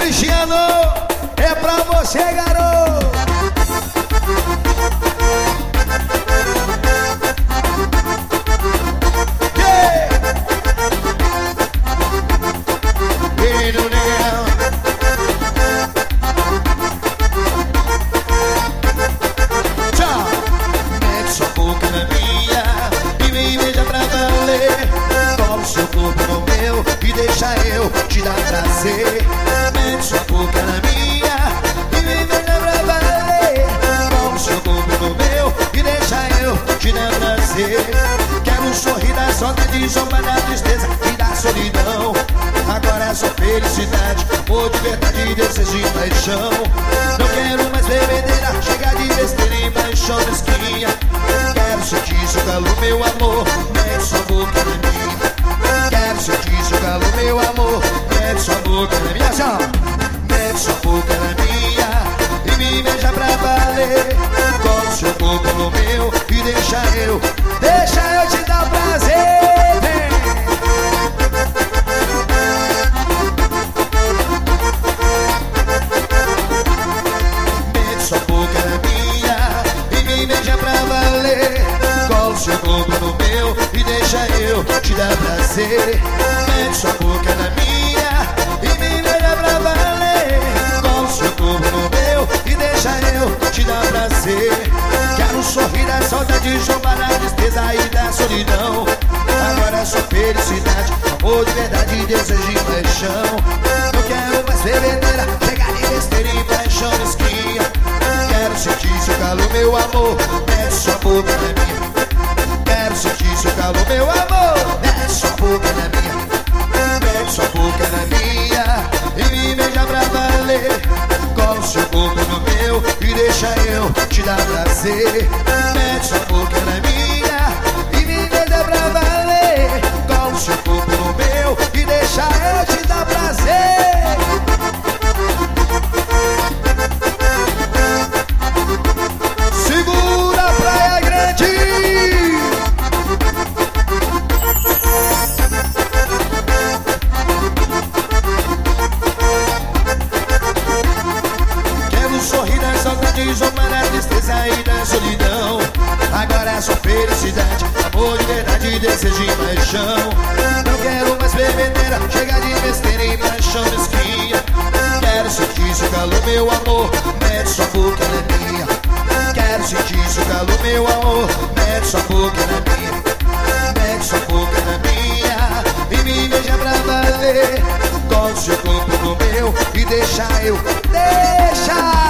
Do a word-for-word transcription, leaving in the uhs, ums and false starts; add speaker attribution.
Speaker 1: Cristiano, é pra você, garoto. Yeah. E no negão. Tchau. Mete sua boca na minha e me beija pra valer. Coloca seu corpo no meu e deixa eu te dar prazer. Mete sua boca na minha e me beija pra valer. Coloca seu corpo no meu e deixa eu te dar prazer. Quero sorrir da saudade, sombra da tristeza e da solidão. Agora é só felicidade, amor de verdade, desejo e paixão. Não quero mais bebedeira, chega de besteira e paixão mesquinha. Quero sentir seu calor, meu amor, mete sua boca na minha. Quero sentir seu calor, meu amor, mete sua boca na minha. Tchau. Mete sua boca na minha e me beija pra valer. Cola seu corpo no meu e deixa eu, deixa eu te dar prazer. Vem. Mete sua boca na minha e me beija pra valer. Cola seu corpo no meu e deixa eu te dar prazer. Mete sua boca na minha e me beija pra valer. Cola seu corpo no meu e deixa eu te dar prazer. Quero sorrir da saudade, jogar na tristeza e da solidão. Agora é só felicidade, amor de verdade, desejo e paixão. Não quero mais bebedeira, chegar de besteira e paixão mesquinha. Quero sentir seu calor, meu amor, mete sua boca na minha. Quero sentir seu calor, meu amor, mete sua boca na minha. Mete sua boca na minha e me beija pra valer. Cola seu corpo no meu e deixa eu te dar prazer. Mete sua boca na minha e me beija pra valer. Cola seu corpo no meu e deixa eu te dar prazer. Segura a Praia Grande. Quero sorrir da saudade, zombar da tristeza e da solidão. Agora é só felicidade, amor de verdade, desejo e paixão. Não quero mais bebedeira, chega de besteira e paixão mesquinha. Quero sentir seu calor, meu amor, mete sua boca na minha. Quero sentir seu calor, meu amor, mete sua boca na minha. Mete sua boca na minha e me beija pra valer. Cola seu corpo no meu e deixa eu, deixa